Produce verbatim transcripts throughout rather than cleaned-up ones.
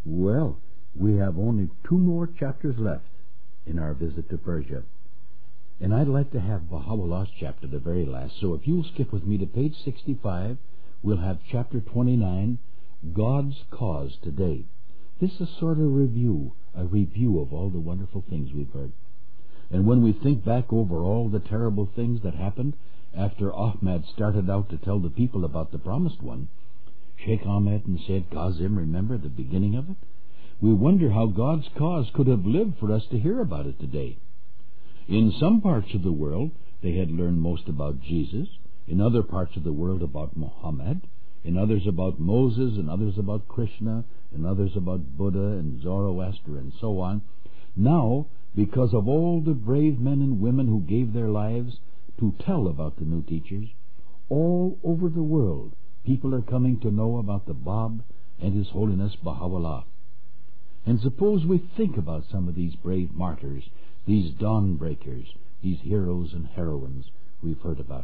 Well, we have only two more chapters left in our visit to Persia. And I'd like to have Baha'u'llah's chapter the very last. So if you'll skip with me to page sixty-five, we'll have chapter twenty-nine, God's Cause Today. This is sort of a review, a review of all the wonderful things we've heard. And when we think back over all the terrible things that happened after Ahmad started out to tell the people about the Promised One, Sheikh Ahmed and Sayyid Kazim, remember the beginning of it? We wonder how God's cause could have lived for us to hear about it today. In some parts of the world, they had learned most about Jesus, in other parts of the world about Muhammad, in others about Moses, in others about Krishna, in others about Buddha and Zoroaster and so on. Now, because of all the brave men and women who gave their lives to tell about the new teachers, all over the world, people are coming to know about the Bab and His Holiness Baha'u'llah. And suppose we think about some of these brave martyrs, these dawn breakers, these heroes and heroines we've heard about.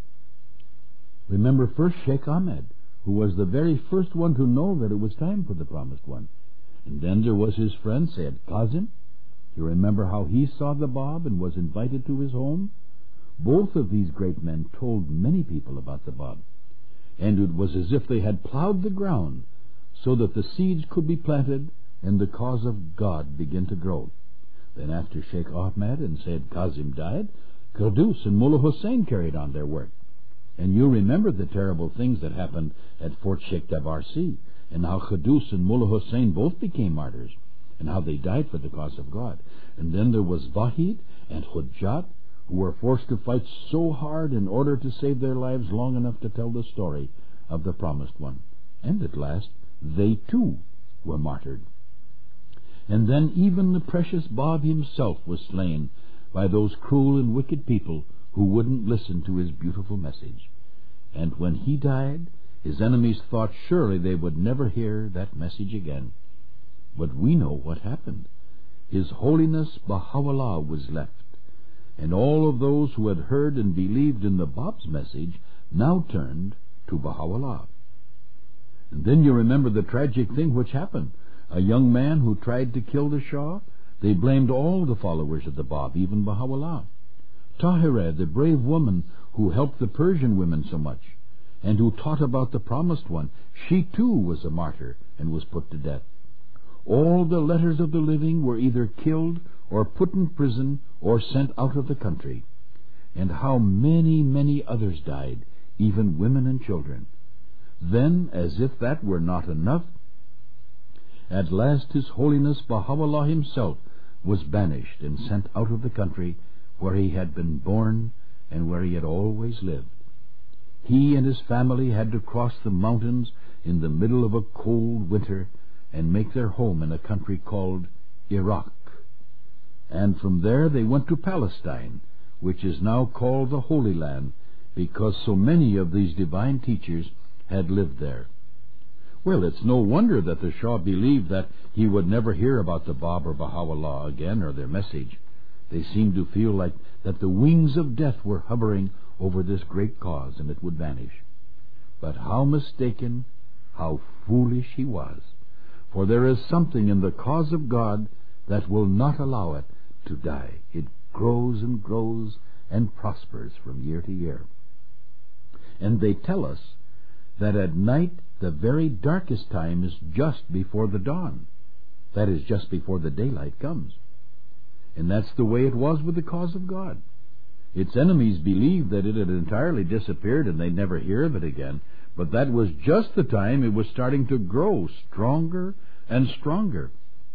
Remember first Sheikh Ahmed, who was the very first one to know that it was time for the Promised One. And then there was his friend Sayyid Kazim. You remember how he saw the Bab and was invited to his home? Both of these great men told many people about the Bab. And it was as if they had plowed the ground so that the seeds could be planted and the cause of God begin to grow. Then after Sheikh Ahmed and Sayyid Kazim died, Qudus and Mullah Hussein carried on their work. And you remember the terrible things that happened at Fort Sheikh Tabarsi, and how Qudus and Mullah Hussein both became martyrs, and how they died for the cause of God. And then there was Wahid and Hujjat, who were forced to fight so hard in order to save their lives long enough to tell the story of the Promised One. And at last, they too were martyred. And then even the precious Bab himself was slain by those cruel and wicked people who wouldn't listen to his beautiful message. And when he died, his enemies thought surely they would never hear that message again. But we know what happened. His Holiness Baha'u'llah was left, and all of those who had heard and believed in the Bab's message now turned to Baha'u'llah. And then you remember the tragic thing which happened. A young man who tried to kill the Shah, they blamed all the followers of the Bab, even Baha'u'llah. Tahirah, the brave woman who helped the Persian women so much, and who taught about the Promised One, she too was a martyr and was put to death. All the letters of the living were either killed or put in prison or sent out of the country. And how many, many others died, even women and children. Then, as if that were not enough, at last His Holiness Baha'u'llah himself was banished and sent out of the country where he had been born and where he had always lived. He and his family had to cross the mountains in the middle of a cold winter and make their home in a country called Iraq. And from there they went to Palestine, which is now called the Holy Land, because so many of these divine teachers had lived there. Well, it's no wonder that the Shah believed that he would never hear about the Bab or Baha'u'llah again or their message. They seemed to feel like that the wings of death were hovering over this great cause and it would vanish. But how mistaken, how foolish he was. For there is something in the cause of God that will not allow it to die. It grows and grows and prospers from year to year. And they tell us that at night the very darkest time is just before the dawn. That is, just before the daylight comes. And that's the way it was with the cause of God. Its enemies believed that it had entirely disappeared and they'd never hear of it again. But that was just the time it was starting to grow stronger and stronger.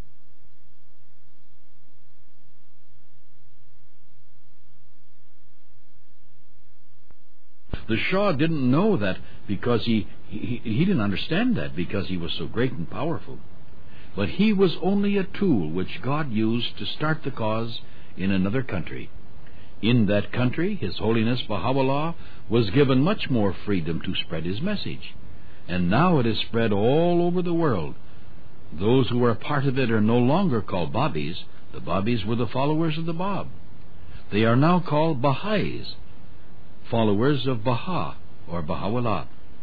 The Shah didn't know that because he, he, he didn't understand that because he was so great and powerful. But he was only a tool which God used to start the cause in another country. In that country, His Holiness Baha'u'llah was given much more freedom to spread his message. And now it is spread all over the world. Those who are part of it are no longer called Babis. The Babis were the followers of the Bab. They are now called Baha'is, followers of Baha or Baha'u'llah.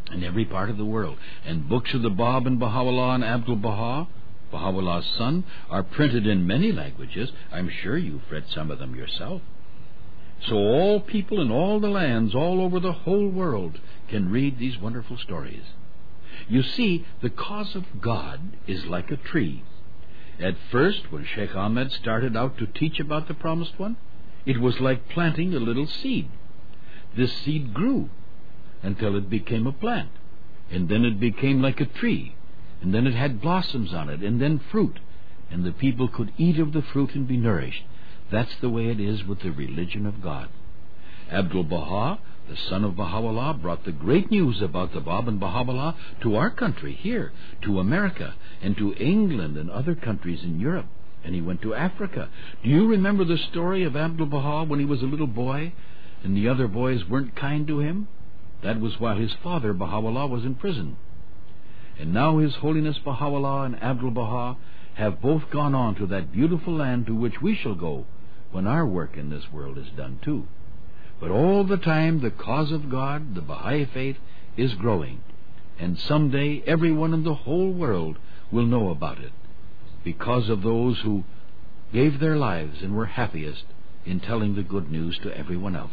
in every part of the world. And books of the Bab and Baha'u'llah and Abdu'l-Baha, Baha'u'llah's son, are printed in many languages. I'm sure you've read some of them yourself. So all people in all the lands, all over the whole world, can read these wonderful stories. You see, the cause of God is like a tree. At first, when Sheikh Ahmed started out to teach about the Promised One, it was like planting a little seed. This seed grew until it became a plant, and then it became like a tree, and then it had blossoms on it, and then fruit, and the people could eat of the fruit and be nourished. That's the way it is with the religion of God. Abdu'l-Baha, the son of Baha'u'llah, brought the great news about the Bab and Baha'u'llah to our country here, to America, and to England and other countries in Europe. And he went to Africa. Do you remember the story of Abdu'l-Baha when he was a little boy, and the other boys weren't kind to him? That was while his father, Baha'u'llah, was in prison. And now His Holiness Baha'u'llah and Abdu'l-Baha have both gone on to that beautiful land to which we shall go when our work in this world is done too. But all the time the cause of God, the Baha'i faith, is growing, and someday everyone in the whole world will know about it, because of those who gave their lives and were happiest in telling the good news to everyone else.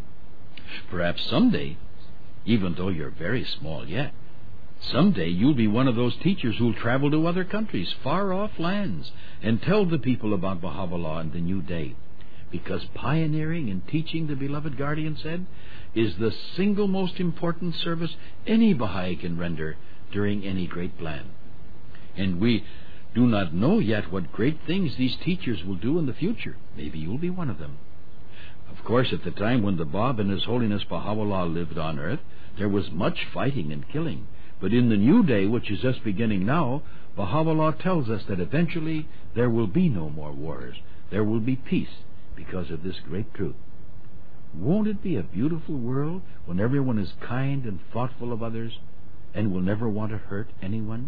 Perhaps someday, even though you're very small yet, someday you'll be one of those teachers who'll travel to other countries, far-off lands, and tell the people about Baha'u'llah and the new day. Because pioneering and teaching, the beloved guardian said, is the single most important service any Baha'i can render during any great plan. And we do not know yet what great things these teachers will do in the future. Maybe you'll be one of them. Of course, at the time when the Bab and His Holiness Baha'u'llah lived on earth, there was much fighting and killing. But in the new day, which is just beginning now, Baha'u'llah tells us that eventually there will be no more wars. There will be peace because of this great truth. Won't it be a beautiful world when everyone is kind and thoughtful of others and will never want to hurt anyone?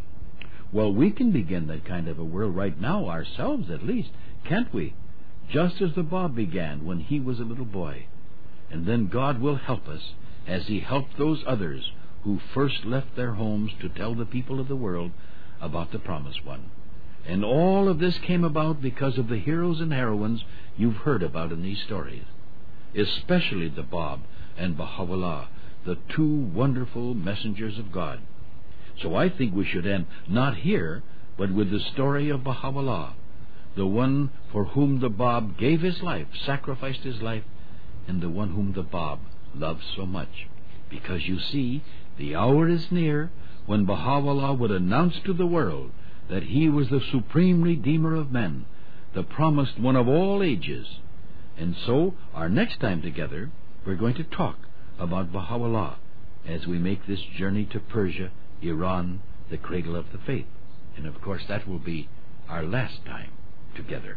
Well, we can begin that kind of a world right now, ourselves at least, can't we? Just as the Bab began when he was a little boy. And then God will help us as He helped those others who first left their homes to tell the people of the world about the Promised One. And all of this came about because of the heroes and heroines you've heard about in these stories, especially the Bab and Baha'u'llah, the two wonderful messengers of God. So I think we should end not here, but with the story of Baha'u'llah, the one for whom the Bab gave his life, sacrificed his life, and the one whom the Bab loved so much. Because you see, the hour is near when Baha'u'llah would announce to the world that he was the supreme Redeemer of men, the promised one of all ages. And so, our next time together, we're going to talk about Baha'u'llah as we make this journey to Persia, Iran, the cradle of the faith. And of course, that will be our last time together.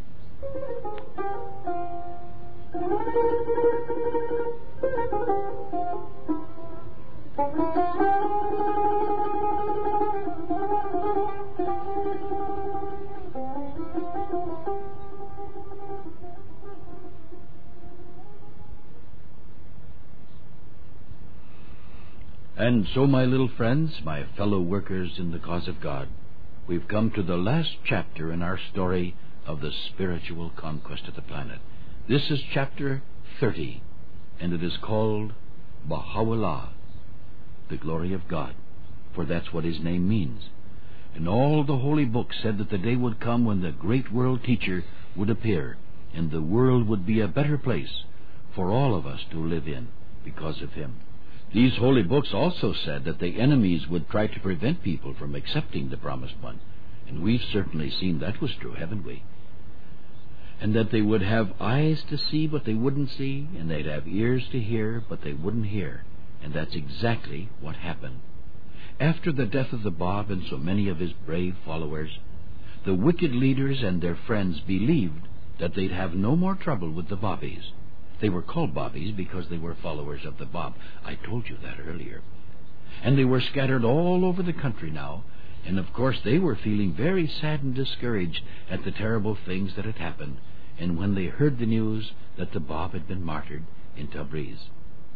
And so, my little friends, my fellow workers in the cause of God, we've come to the last chapter in our story of the spiritual conquest of the planet. This is chapter thirty, and it is called Baha'u'llah, the glory of God, for that's what his name means. And all the holy books said that the day would come when the great world teacher would appear, and the world would be a better place for all of us to live in because of him. These holy books also said that the enemies would try to prevent people from accepting the Promised One. And we've certainly seen that was true, haven't we? And that they would have eyes to see, but they wouldn't see, and they'd have ears to hear, but they wouldn't hear. And that's exactly what happened. After the death of the Bab and so many of his brave followers, the wicked leaders and their friends believed that they'd have no more trouble with the Babis. They were called Babis because they were followers of the Bab. I told you that earlier. And they were scattered all over the country now, and of course they were feeling very sad and discouraged at the terrible things that had happened, and when they heard the news that the Bab had been martyred in Tabriz.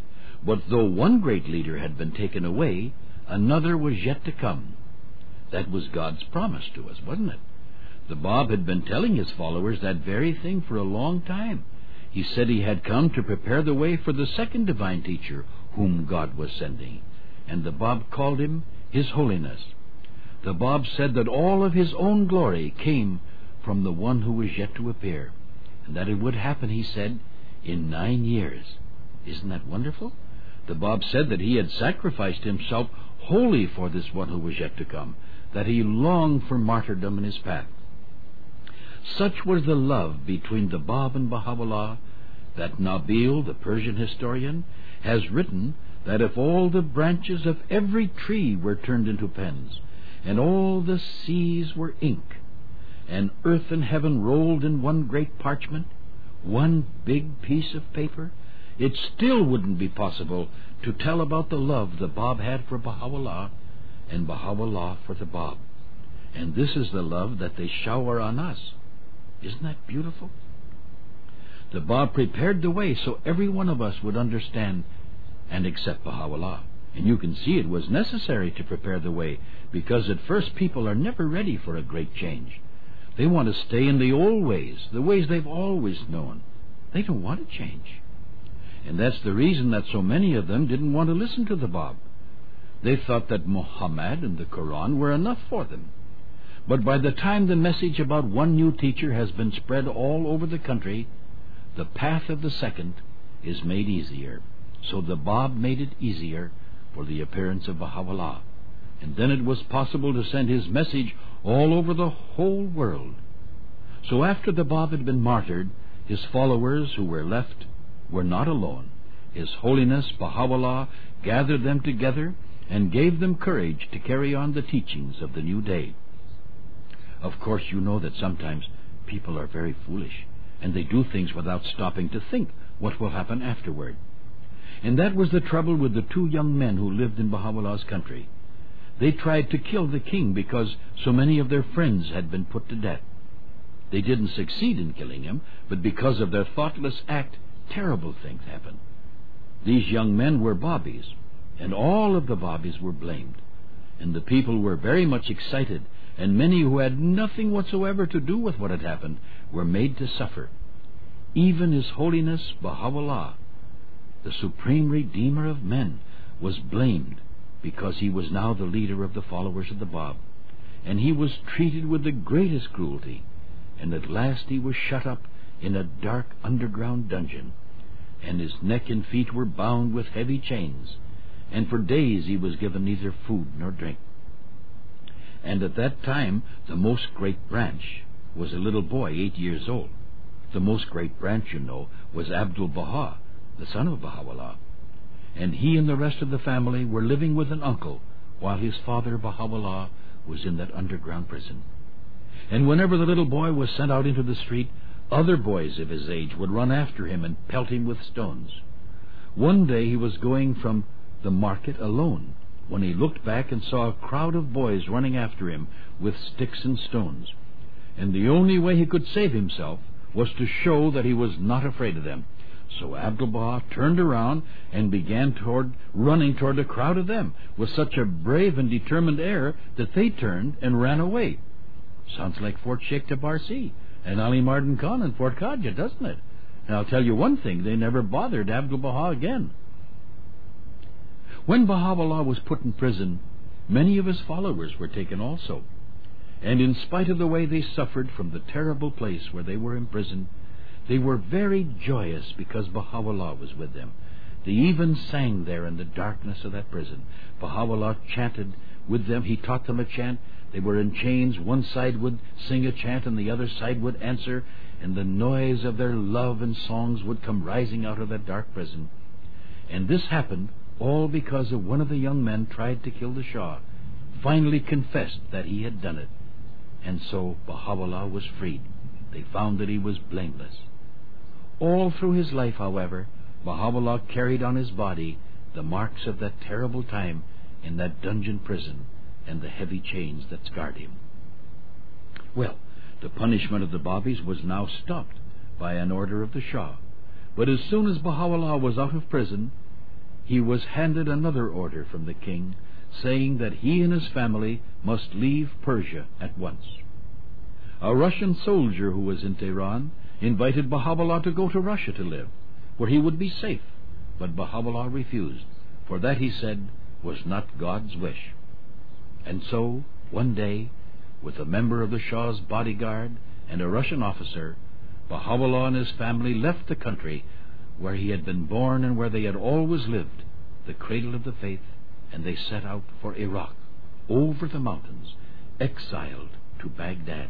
But though one great leader had been taken away, another was yet to come. That was God's promise to us, wasn't it? The Bab had been telling his followers that very thing for a long time. He said he had come to prepare the way for the second divine teacher whom God was sending. And the Bab called him His Holiness. The Bab said that all of his own glory came from the one who was yet to appear, and that it would happen, he said, in nine years. Isn't that wonderful? The Bab said that he had sacrificed himself wholly for this one who was yet to come, that he longed for martyrdom in his path. Such was the love between the Bab and Baha'u'llah that Nabil, the Persian historian, has written that if all the branches of every tree were turned into pens, and all the seas were ink, and earth and heaven rolled in one great parchment, one big piece of paper, it still wouldn't be possible to tell about the love the Bab had for Baha'u'llah and Baha'u'llah for the Bab. And this is the love that they shower on us. Isn't that beautiful? The Bab prepared the way so every one of us would understand and accept Baha'u'llah. And you can see it was necessary to prepare the way, because at first people are never ready for a great change. They want to stay in the old ways, the ways they've always known. They don't want to change. And that's the reason that so many of them didn't want to listen to the Bab. They thought that Muhammad and the Quran were enough for them. But by the time the message about one new teacher has been spread all over the country, the path of the second is made easier. So the Bab made it easier for the appearance of Baha'u'llah. And then it was possible to send his message all over the whole world. So after the Bab had been martyred, his followers who were left were not alone. His Holiness Baha'u'llah gathered them together and gave them courage to carry on the teachings of the new day. Of course, you know that sometimes people are very foolish, and they do things without stopping to think what will happen afterward. And that was the trouble with the two young men who lived in Baha'u'llah's country. They tried to kill the king because so many of their friends had been put to death. They didn't succeed in killing him, but because of their thoughtless act, terrible things happened. These young men were Babis, and all of the Babis were blamed. And the people were very much excited, and many who had nothing whatsoever to do with what had happened were made to suffer. Even His Holiness Baha'u'llah, the Supreme Redeemer of men, was blamed because he was now the leader of the followers of the Bab, and he was treated with the greatest cruelty, and at last he was shut up in a dark underground dungeon, and his neck and feet were bound with heavy chains, and for days he was given neither food nor drink. And at that time the Most Great Branch was a little boy, eight years old. The Most Great Branch, you know, was Abdul-Baha, the son of Baha'u'llah. And he and the rest of the family were living with an uncle while his father, Baha'u'llah, was in that underground prison. And whenever the little boy was sent out into the street, other boys of his age would run after him and pelt him with stones. One day he was going from the market alone when he looked back and saw a crowd of boys running after him with sticks and stones. And the only way he could save himself was to show that he was not afraid of them. So Abdul-Baha turned around and began toward running toward a crowd of them with such a brave and determined air that they turned and ran away. Sounds like Fort Sheikh Tabarsi and Ali Mardan Khan and Fort Qadja, doesn't it? And I'll tell you one thing, they never bothered Abdul-Baha again. When Baha'u'llah was put in prison, many of his followers were taken also. And in spite of the way they suffered from the terrible place where they were imprisoned, they were very joyous because Baha'u'llah was with them. They even sang there in the darkness of that prison. Baha'u'llah chanted with them. He taught them a chant. They were in chains. One side would sing a chant and the other side would answer, and the noise of their love and songs would come rising out of that dark prison. And this happened all because of one of the young men tried to kill the Shah, finally confessed that he had done it. And so Baha'u'llah was freed. They found that he was blameless. All through his life, however, Baha'u'llah carried on his body the marks of that terrible time in that dungeon prison and the heavy chains that scarred him. Well, the punishment of the Babis was now stopped by an order of the Shah. But as soon as Baha'u'llah was out of prison, he was handed another order from the king, saying that he and his family must leave Persia at once. A Russian soldier who was in Tehran invited Baha'u'llah to go to Russia to live, where he would be safe, but Baha'u'llah refused, for that, he said, was not God's wish. And so, one day, with a member of the Shah's bodyguard and a Russian officer, Baha'u'llah and his family left the country where he had been born and where they had always lived, the cradle of the faith, and they set out for Iraq, over the mountains, exiled to Baghdad.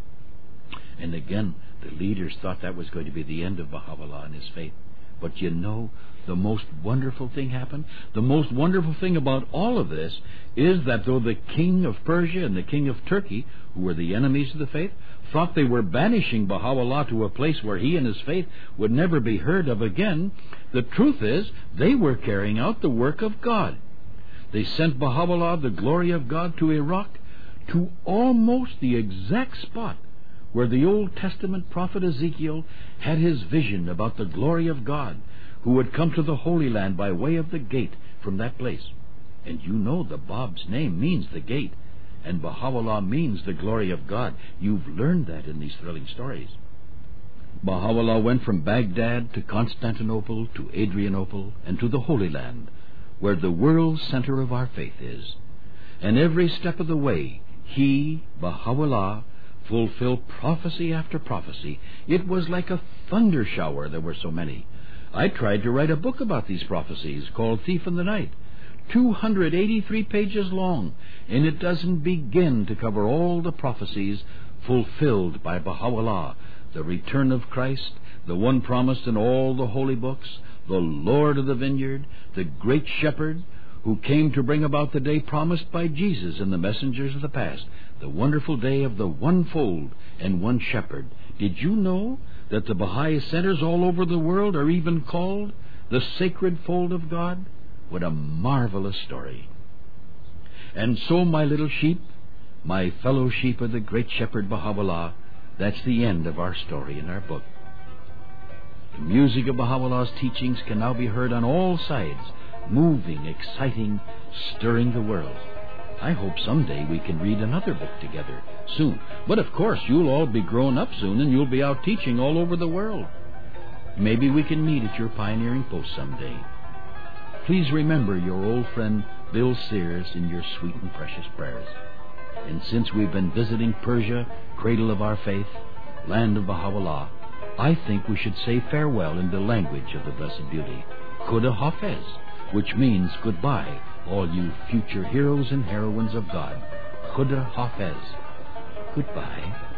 And again, the leaders thought that was going to be the end of Baha'u'llah and his faith. But you know, the most wonderful thing happened. The most wonderful thing about all of this is that though the king of Persia and the king of Turkey, who were the enemies of the faith, thought they were banishing Baha'u'llah to a place where he and his faith would never be heard of again, the truth is they were carrying out the work of God. They sent Baha'u'llah, the glory of God, to Iraq, to almost the exact spot where the Old Testament prophet Ezekiel had his vision about the glory of God, who would come to the Holy Land by way of the gate from that place. And you know the Bab's name means the gate, and Baha'u'llah means the glory of God. You've learned that in these thrilling stories. Baha'u'llah went from Baghdad to Constantinople, to Adrianople, and to the Holy Land, where the world center of our faith is. And every step of the way, he, Baha'u'llah, fulfilled prophecy after prophecy. It was like a thunder shower, there were so many. I tried to write a book about these prophecies called Thief in the Night, two hundred eighty-three pages long, and it doesn't begin to cover all the prophecies fulfilled by Baha'u'llah, the return of Christ, the one promised in all the holy books, the Lord of the vineyard, the great shepherd, who came to bring about the day promised by Jesus and the messengers of the past, the wonderful day of the one fold and one shepherd. Did you know that the Baha'i centers all over the world are even called the sacred fold of God? What a marvelous story. And so, my little sheep, my fellow sheep of the great shepherd Baha'u'llah, that's the end of our story in our book. The music of Baha'u'llah's teachings can now be heard on all sides, moving, exciting, stirring the world. I hope someday we can read another book together soon. But of course, you'll all be grown up soon and you'll be out teaching all over the world. Maybe we can meet at your pioneering post someday. Please remember your old friend Bill Sears in your sweet and precious prayers. And since we've been visiting Persia, cradle of our faith, land of Baha'u'llah, I think we should say farewell in the language of the Blessed Beauty, Khuda Hafez, which means goodbye, all you future heroes and heroines of God. Khuda Hafez. Goodbye.